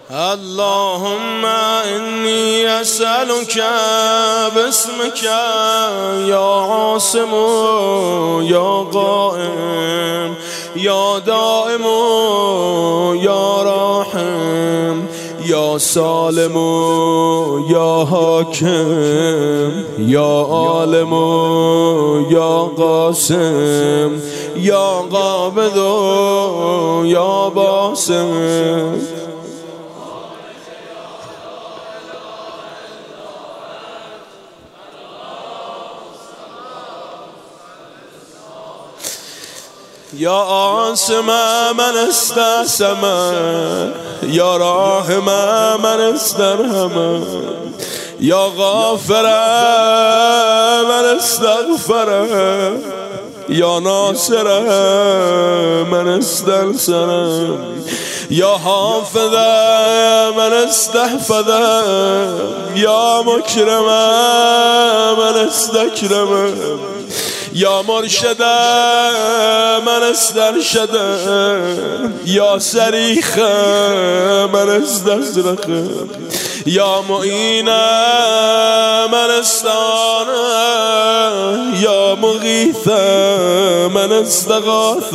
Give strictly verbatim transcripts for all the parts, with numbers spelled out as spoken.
اللهم إني أسألك باسمك يا عاصم يا قائم يا دائم يا راحم يا سالم يا حاكم يا عالم يا قاسم يا قابض يا باسم. يا عاصم من استعصم يا راحم من استرحم يا غافر من استغفر يا ناصر من استنصر يا حافظ من استحفظ يا مكرم من استكرم يا مرشد من استرشد يا سريخ من استزرق يا معين من استعان يا مغيث من استغاث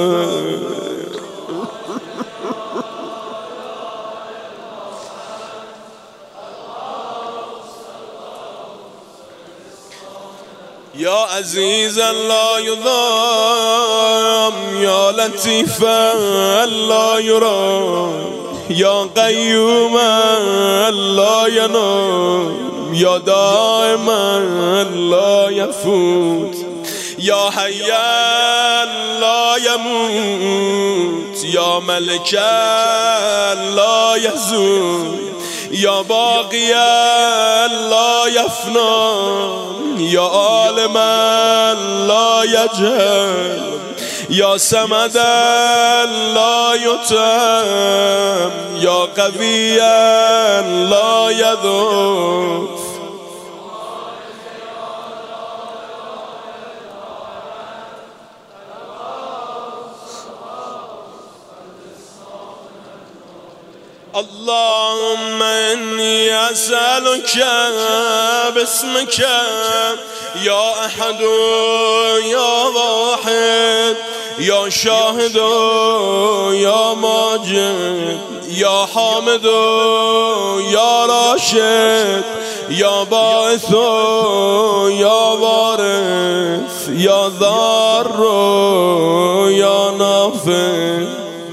يا عزيزا لا يضام يا لطيفا لا يرام يا قيوما لا ينام يا دائما لا يفوت يا حيا لا يموت يا ملكا لا يزول يا باقيا لا يفنى يا عالما لا يجهل يا سمدا لا يتم يا قويا لا يضعف اللهم إني أسألك باسمك يا أحد يا واحد يا شاهد يا ماجد يا حامد يا راشد يا باعث يا وارث يا ضار يا نافع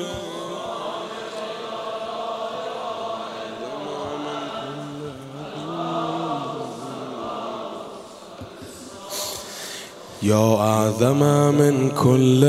يا أعظم من كل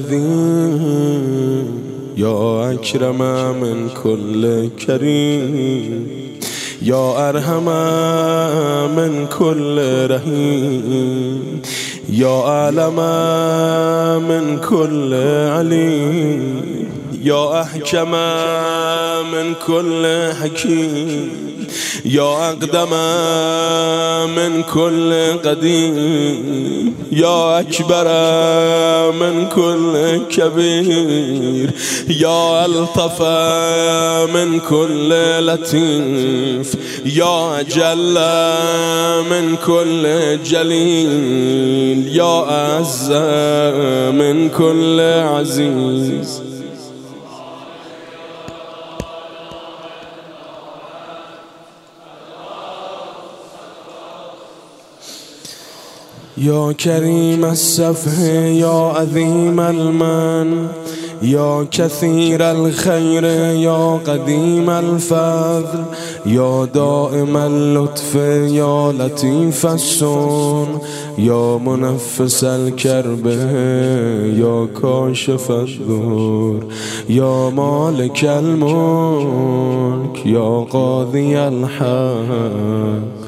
عظيم يا أكرم من كل كريم يا أرحم من كل رحيم يا أعلم من كل عليم يا أحكم من كل حكيم يا أقدم من كل قديم يا أكبر من كل كبير يا ألطف من كل لطيف يا أجل من كل جليل يا أعز من كل عزيز يا كريم السفح يا عظيم المن يا كثير الخير يا قديم الفضل يا دائم اللطف يا لطيف الصون يا منفس الكرب يا كاشف الضر يا مالك الملك يا قاضي الحق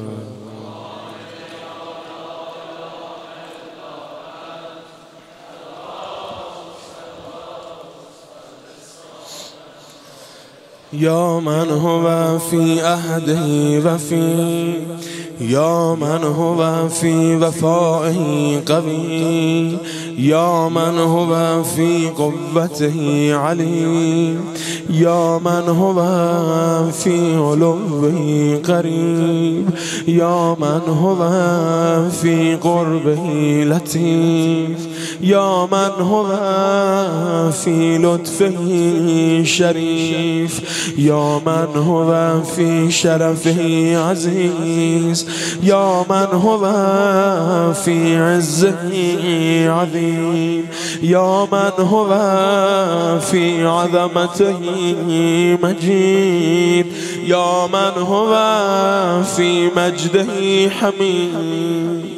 يا من هو في عهده وفي يا من هو في وفائه قوي، يا من هو في قوته عليم، يا من هو في علوه قريب، يا من هو في قربه لطيف، يا من هو في لطفه شريف، يا من هو في شرفه عزيز، يا من هو في عزه عظيم، يا من هو في عظمته مجيد، يا من هو في مجده حميد.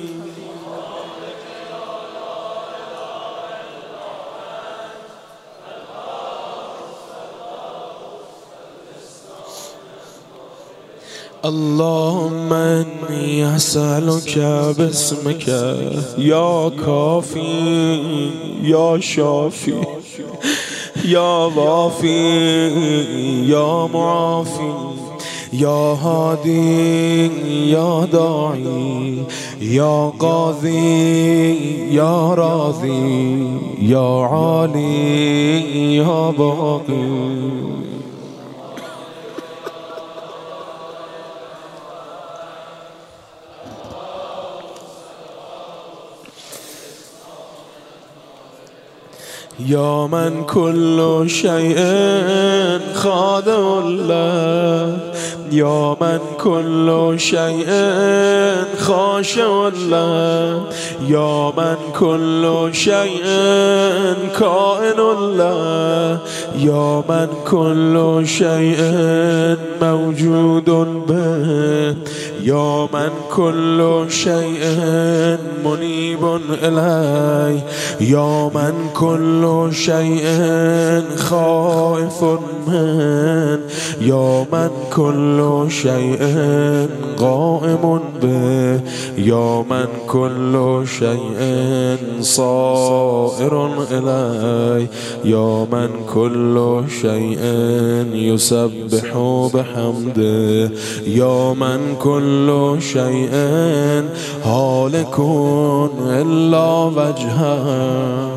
اللهم إني أسألك باسمك يا كافي يا شافي يا وافي يا معافي يا هادي يا داعي يا قاضي يا راضي يا عالي يا باقي. يا من كل شيء خاضع له، يا من كل شيء خاشع له، يا من كل شيء كائن له، يا من كل شيء موجود به، يا من كل شيء منيب إليه، يا من كل شيء خائف من، يا من كل شيء قائم به، يا من كل شيء صائر إليه، يا من كل شيء يسبح بحمده، يا من كل شيء هالك إلا وجهه.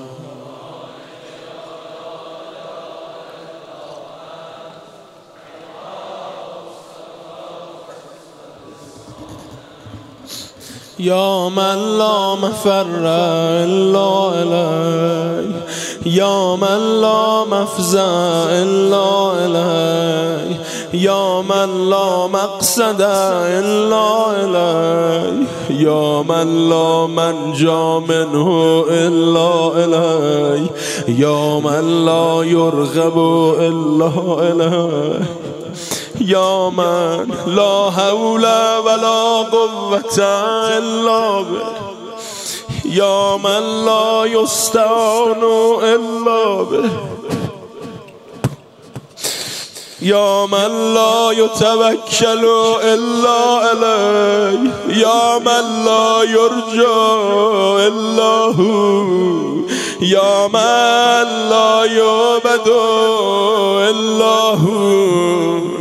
يا من لا مفر إلا إليه، يا من لا مفزع إلا إليه، يا من لا مقصد إلا إليه، يا من لا منجا منه إلا إليه، يا من لا يرغب إلا إليه، يا من لا حول ولا قوة إلا به، يا من لا يستعان إلا به، يا من لا يتوكل إلا عليه، يا من لا يرجى إلا هو، يا من لا يعبد إلا هو.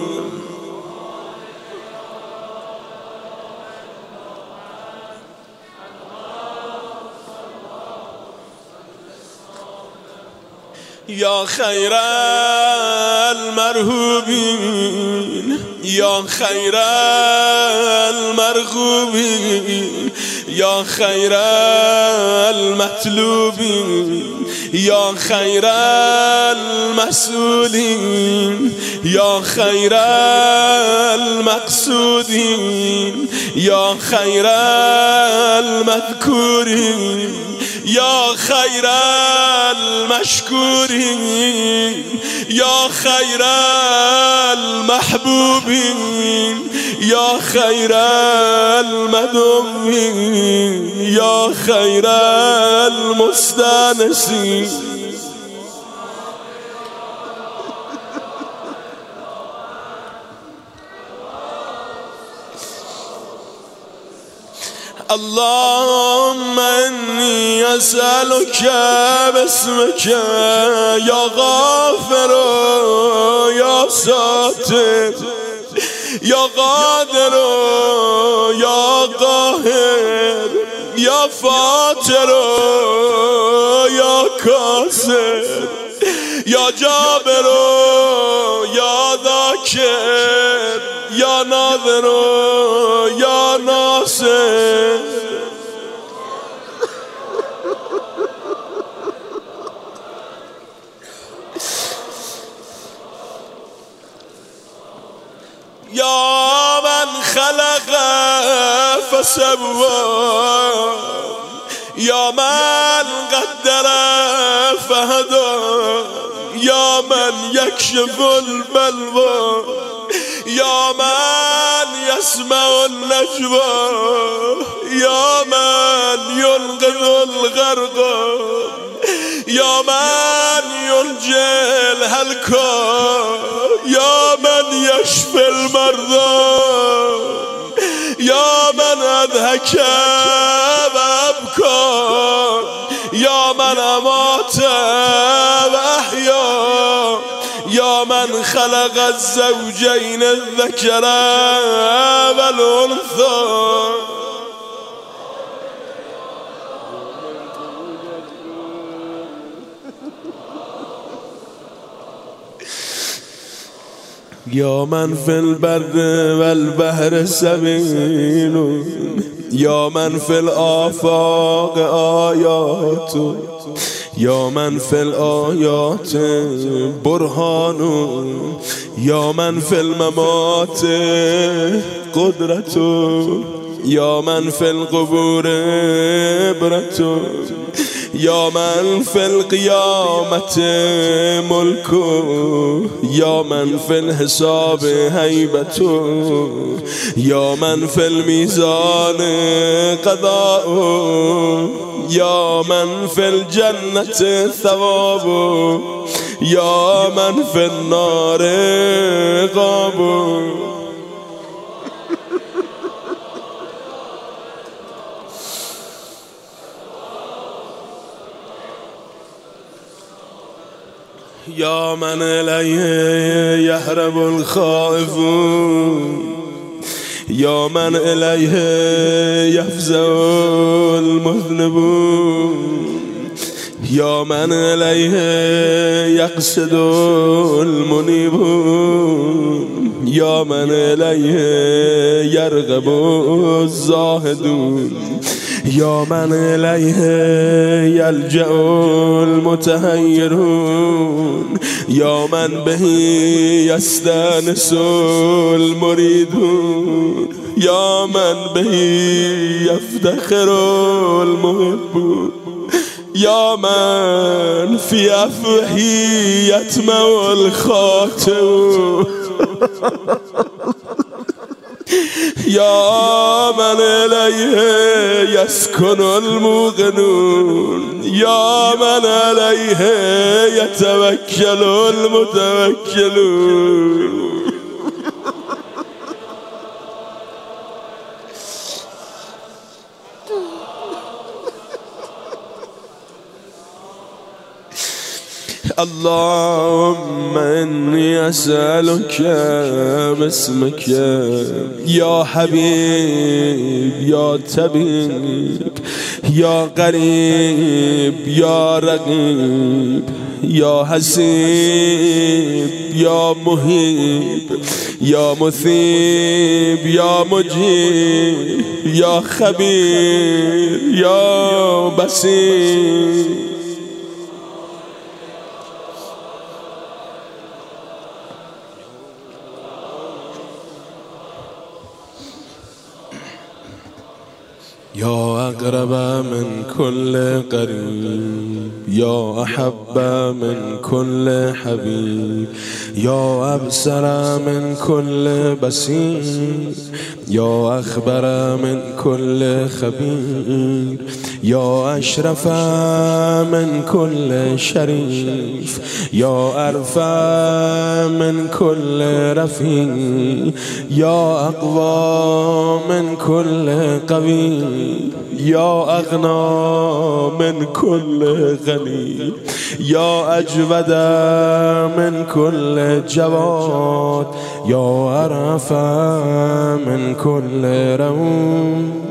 يا خير المرهوبين، يا خير المرغوبين، يا خير المطلوبين، يا خير المسؤولين، يا خير المقصودين، يا خير المذكورين، يا خير المشكورين، يا خير المحبوبين، يا خير المدعوين، يا خير المستانسين. اللهم إني أسألك باسمك يا غافر يا ساتر یا قادر یا قاهر یا فاتر یا کاسر یا جابر یا ذاکر یا ناظر یا ناصر. یا من خلق فسوى یا من قدر فهدى یا من یکشف البلوى یا من یسمع النجوى یا من ینقذ الغرقى یا من ینجی الهلكى یا من یشفی المرضى یا من اضحک و ابکى یا من امات و احیا یا من خلق الزوجین الذکر والانثى. یا من فی البر والبحر سبیل یا من فی الآفاق آیات یا من فی الآیات برهان یا من فی الممات قدرت یا من فی القبور عبرت یا من فی القیامت ملک یا من فی الحساب هیبت یا من فی المیزان قضاء یا من فی الجنت ثواب یا من فی النار عقاب. یا من الیه یهرب الخائفون یا من الیه یفزع المذنبون یا من الیه یقصد المنیبون یا من الیه یرغب الزاهدون یا من الیه یلجأ المتحیرون یا من به یستانس المریدون یا من به یفتخر المحبون یا من فی افوه یطمع الخاطئون یا من الیه یسکن الموقنون یا من الیه یتوکل المتوکلون. اللهم انی اسألک باسمک یا حبیب یا طبیب یا قریب یا رقیب یا حسیب یا محیب یا مثیب یا مجیب یا خبیر یا بصیر. یا اقرب من کل قریب یا احب من کل حبیب یا ابصر من کل بصیر یا اخبر من کل خبیر يا أشرف من كل شريف، يا أرفع من كل رفيع، يا أقوى من كل قوي، يا أغنى من كل غني، يا أجود من كل جواد، يا أرفع من كل روم.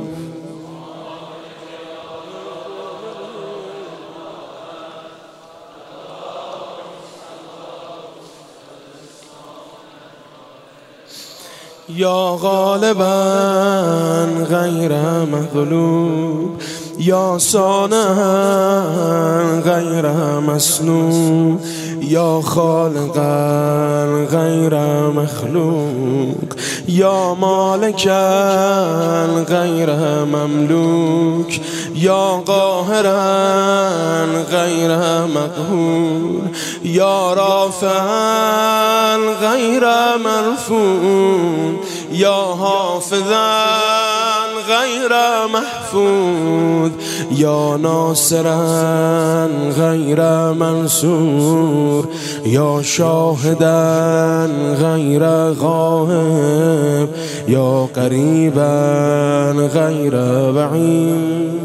يا غالبا غير مغلوب، يا صانعا غير مسنون، يا خالقا غير مخلوق، يا مالكا غير مملوك، يا قاهرا غير مقهور، يا رافعا غير مرفوع، يا حافظا غير محفوظ، يا ناصرا غير منصور، يا شاهدا غير غائب، يا قريبا غير بعيد.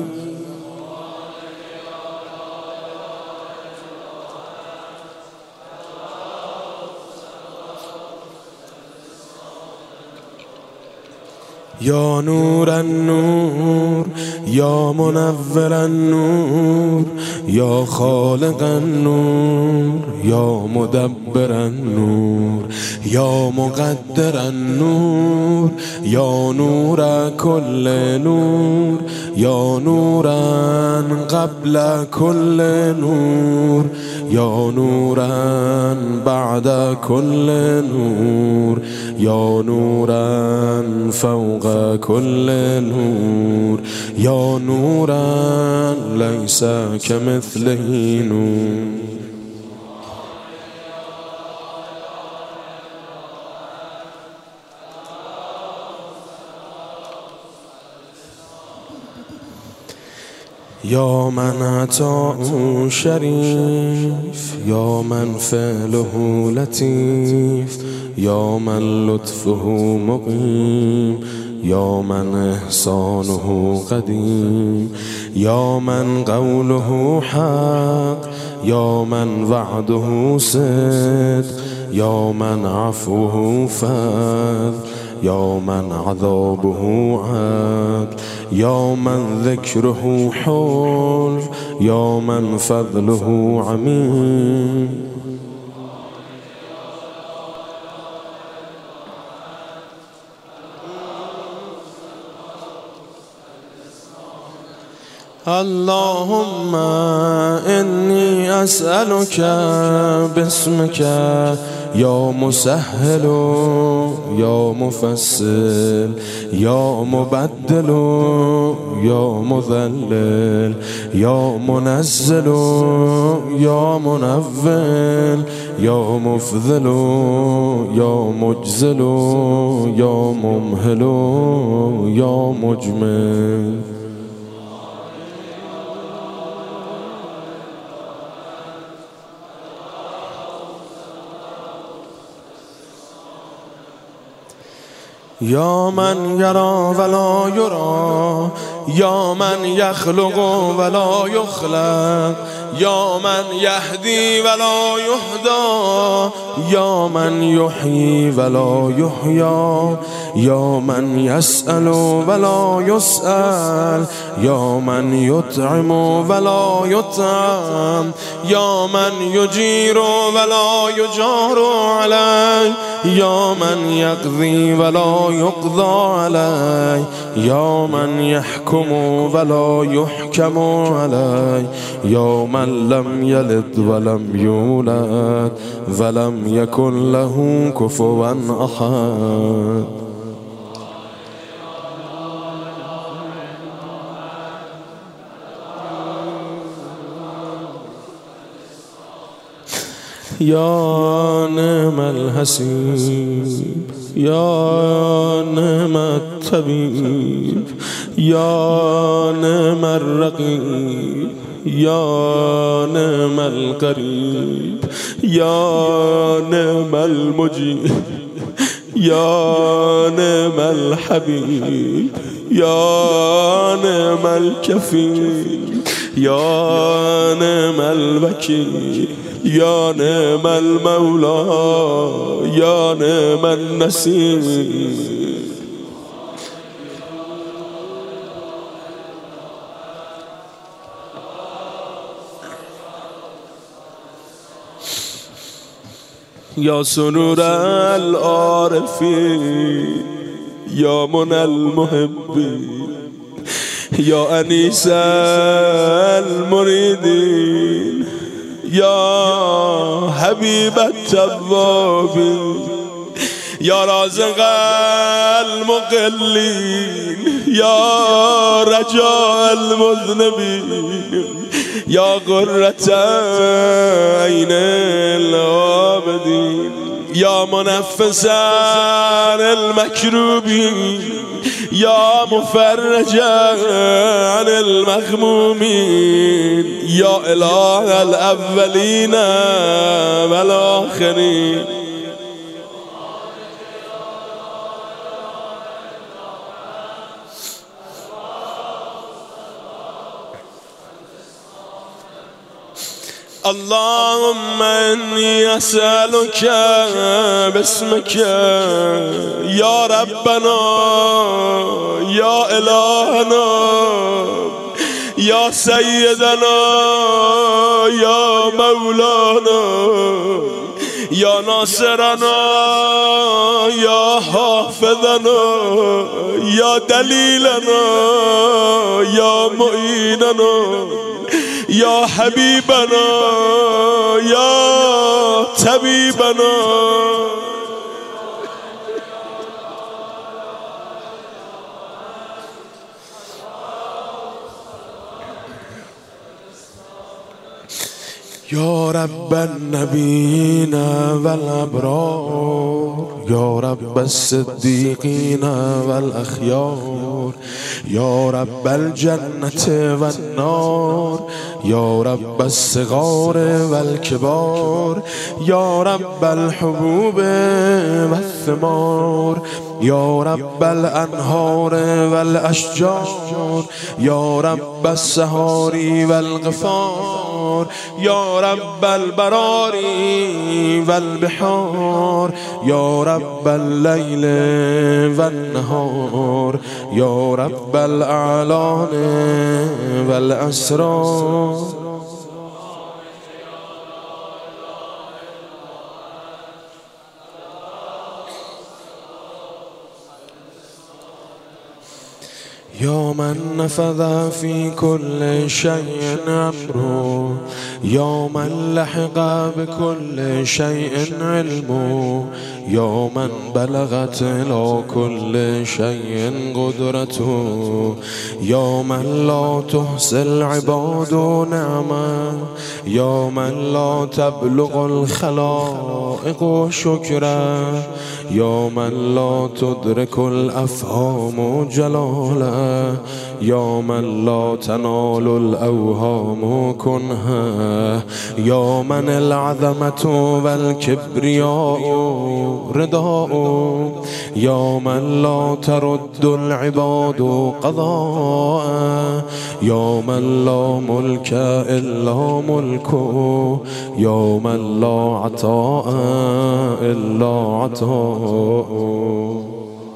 يا نور النور، يا منور النور، يا خالق النور، يا مدبر النور، يا مقدر النور، يا نور كل نور، يا نورا قبل كل نور، يا نورا بعد كل نور، يا نورا فوق كل نور، يا نورا ليس كمثله نور. يا من عطاؤه شريف، يا من فعله لطيف، يا من لطفه مقيم، يا من إحسانه قديم، يا من قوله حق، يا من وعده صدق، يا من عفوه فضل، يا من عذابه عدل، يا من ذكره حلو، يا من فضله عميم. اللهم إني أسألك باسمك يا مسهل يا مفصل يا مبدل يا مذلل يا منزل يا منول يا مفضل يا مجزل يا ممهل يا مجمل. يا من يرى ولا يرى، يا من يخلق ولا يخلق، يا من يهدي ولا يهدى، يا من يحيي ولا يحيى، يا من يسأل ولا يسأل، يا من يطعم ولا يطعم، يا من يجير ولا يجار عليه، يا من يقضي ولا يقضى عليه، يا من يحكم ولا يحكم عليه، يا من لم يلد ولم يولد ولم يكن له كفوا أحد. يا نعم الحسيب يا نعم الطبيب يا نعم الرقيب يا نعم القريب يا نعم المجيب يا نعم الحبيب يا نعم الكفيل يا نعم الوكيل يا نعم المولى يا نعم النصير. يا سرور العارفين يا منى المحبين يا أنيس المريدين يا حبيب التوابين يا رازق المقلين يا رجاء المذنبين يا قرة عين العابدين يا منفسا المكروبين يا مفرجا عن المغمومين يا إله الأولين والآخرين اللهم إني أسألك باسمك يا ربنا يا إلهنا يا سيدنا يا مولانا يا ناصرنا يا حافظنا يا دليلنا يا معيننا يا حبيبنا يا طبيبنا يا رب النبيين والأبرار يا رب الصديقين والأخيار يا رب الجنة والنار يا رب الصغار والكبار يا رب الحبوب والثمار يا رب الأنهار والأشجار يا رب السهار والغفار يا رب البراري والبحار يا رب الليل والنهار يا رب الأعلان والأسرار يا من نفذ في كل شيء أمره يا من لحق بكل شيء علمه يا من بلغت إلى كل شيء قدرته يا من لا تحصي العباد نعمه يا من لا تبلغ الخلائق شكره يا من لا تدرك الأفهام جلاله يا من لا تنال الأوهام كنها يا من العظمة والكبرياء رداء يا من لا ترد العباد قضاء يا من لا ملك إلا ملكه يا من لا عطاء إلا عطاء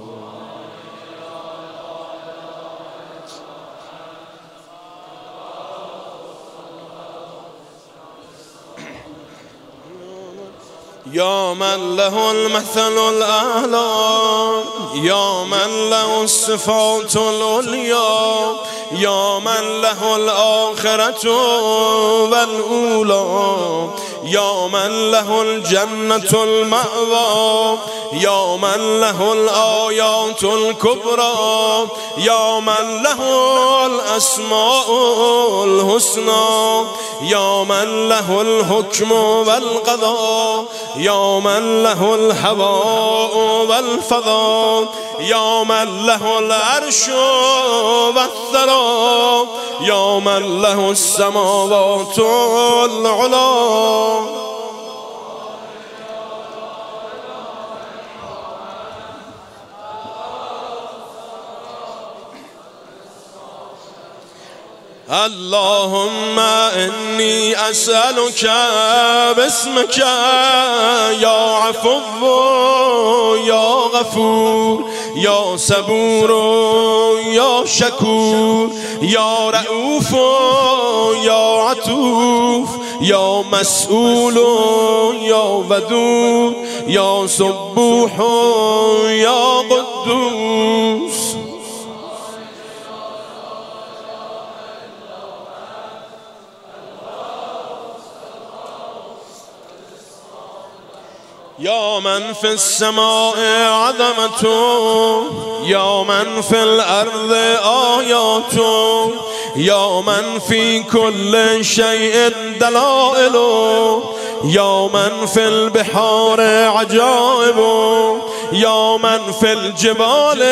يا من له المثل الأعلى يا من له الصفات العليا يا من له الآخرة والأولى يا من له الجنة المأوى يا من له الآيات الكبرى يا من له الأسماء الحسنى يا من له الحكم والقضاء يا من له الهواء والفضاء يا من له العرش والثرى يا من له السماوات العلى اللهم إني أسألك باسمك يا عفو يا غفور يا صبور يا شكور يا رؤوف يا عطوف يا مسؤول يا ودود يا سبوح يا قدوس يا من في السماء عظمته يا من في الأرض آياته يا من في كل شيء دلائله يا من في البحار عجائبه يا من في الجبال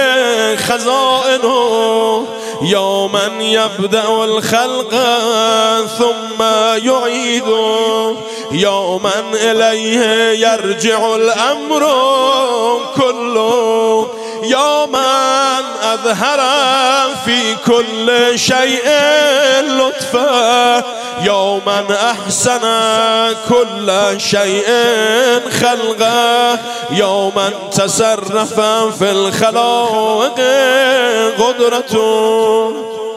خزائنه يا من يبدأ الخلق ثم يعيده يا من إليه يرجع الأمر كله يا من أظهر في كل شيء لطفا يا من أحسن كل شيء خلقه يا من تصرف في الخلائق قدرته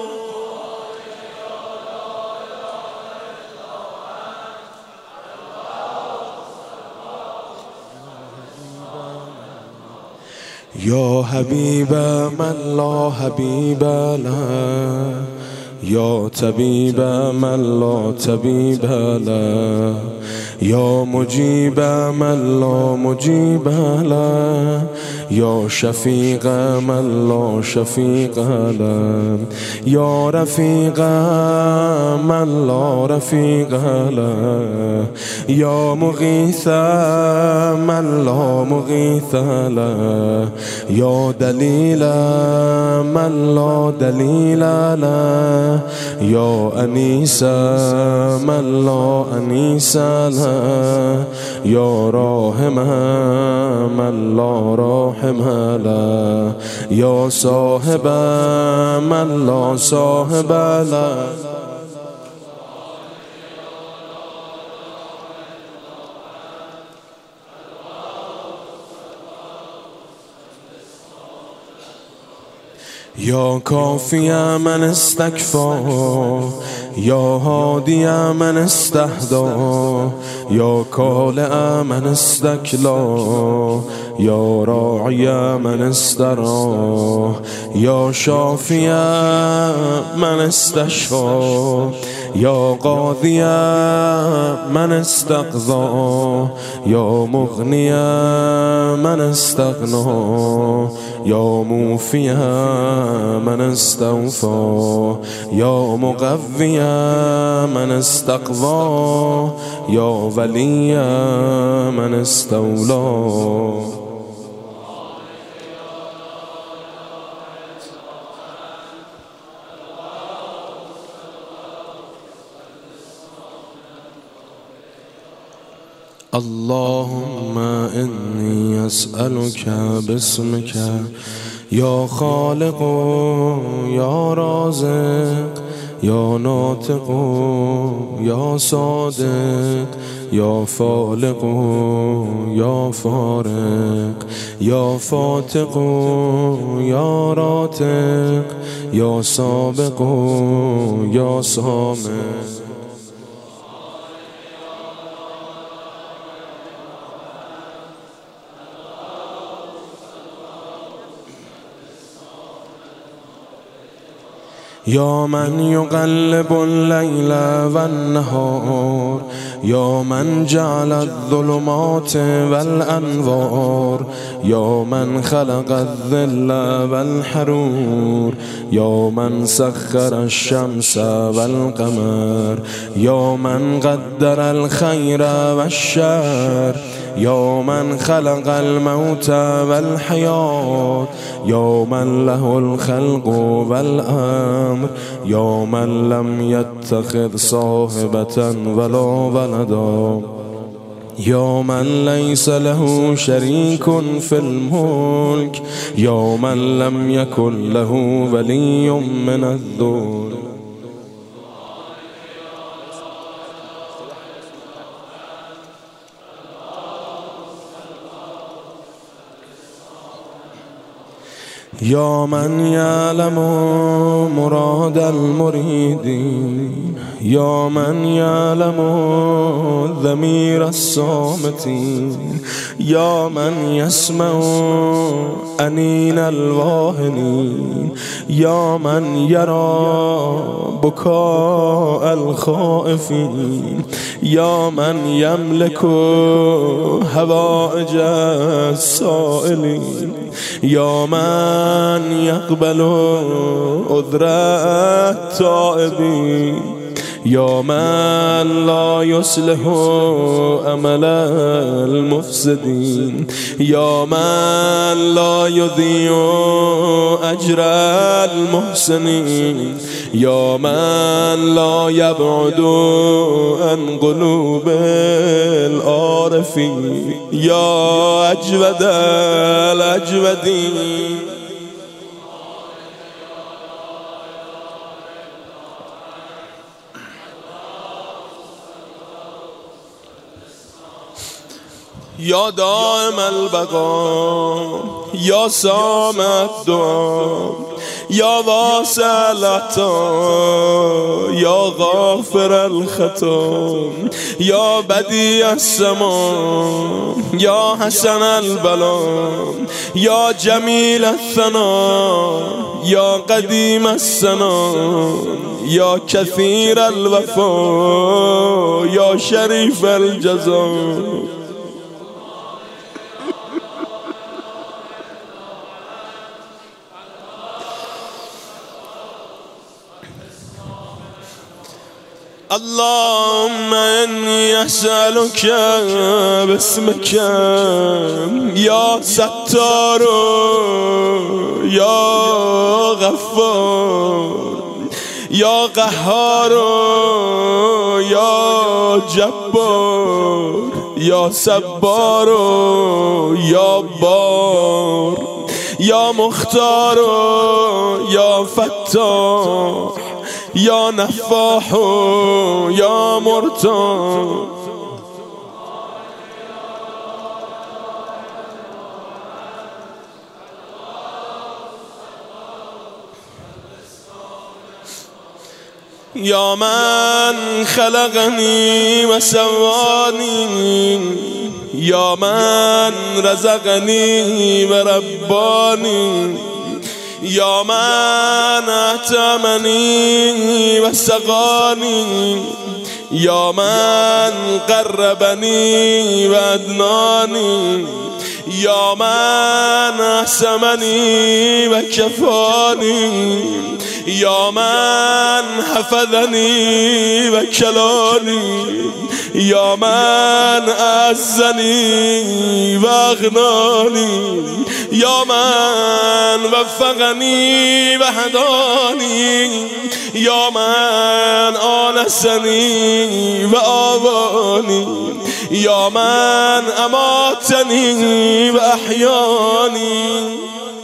يا حبيب من لا حبيب له يا طبيب من لا طبيب له يا مجيب من لا مجيب له يا شفيق من لا شفيق له يا رفيق من لا رفيق له يا مغيث من لا مغيث له يا دليل من لا دليل له يا أنيس من لا أنيس له يا راحم من لا راحم له يا صاحب من لا صاحب له يا كافي من استكفى يا هادي من استهدى يا كالئ من استكلى يا راعي من استرى يا شافي من استشفى يا قاضي من استقضى يا مغني من استغنى يا موفي من استوفى يا مقوي من استقضى يا ولي من استولى اللهم إني أسألك باسمك يا خالق يا رازق يا ناطق يا صادق يا فالق يا فارق يا فاتق يا راتق يا سابق يا سامق يا من يقلب الليل والنهار يا من جعل الظلمات والأنوار، يا من خلق الظل والحرور، يا من سخر الشمس والقمر، يا من قدر الخير والشر، يا من خلق الموت والحياة، يا من له الخلق والأمر، يا من لم يتخذ صاحبة ولا ولدا، يا من ليس له شريك في الملك، يا من لم يكن له ولي من الذل. يا من يعلم مراد المريدين، يا من يعلم ضمير الصامتين، يا من يسمع أنين الواهنين، يا من يرى بكاء الخائفين، يا من يملك هوائج السائلين، يا من يقبل عذر التائبين، يا من لا يصلح أمل المفسدين، يا من لا يضيع أجر المحسنين، يا من لا يبعد عن قلوب العارفين، يا أجود الأجودين. يا دائم البقاء، يا سامع الدعاء، يا واسع العطاء، يا غافر الخطا، يا بديع السماء، يا حسن البلاء، يا جميل الثناء، يا قديم السناء، يا كثير الوفاء، يا شريف الجزاء. اللهم إني أسألك باسمك يا ستار يا غفار يا قهار يا جبار يا صبار يا بار يا مختار يا فتاح يا نفاح يا مرتاح. يا من خلقني وسواني، يا من رزقني ورباني، يا من أطعمني وسقاني، يا من قربني وأدناني، يا من أحسمني وكفاني، يا من حفظني وكلاني، يا من أعزني وأغناني، يا من وفقني وهداني، يا من آنسني وآواني، يا من أماتني وأحياني.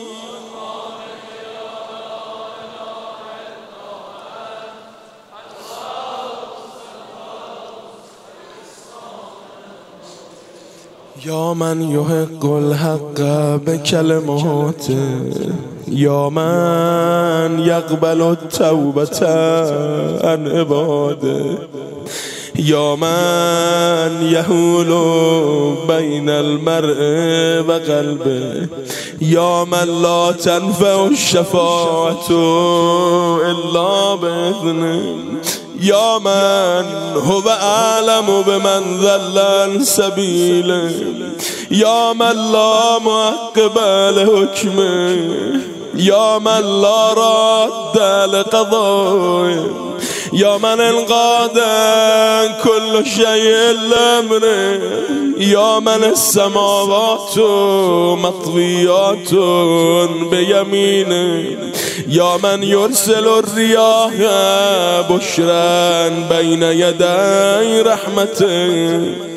يا من يحق الحق بكلماته، يا من يقبل التوبة عن عباده، يا من يحول بين المرء وقلبه، يا من لا تنفع الشفاعة إلا بإذنه، يا من هو أعلم بمن ذل عن سبيله يا من لا معقب لحكمه يا من لا راد لقضائه يا من انقاد كل شيء لأمره يا من السماوات مطويات بيمينه يا من يرسل الرياح بشرا بين يدي رحمته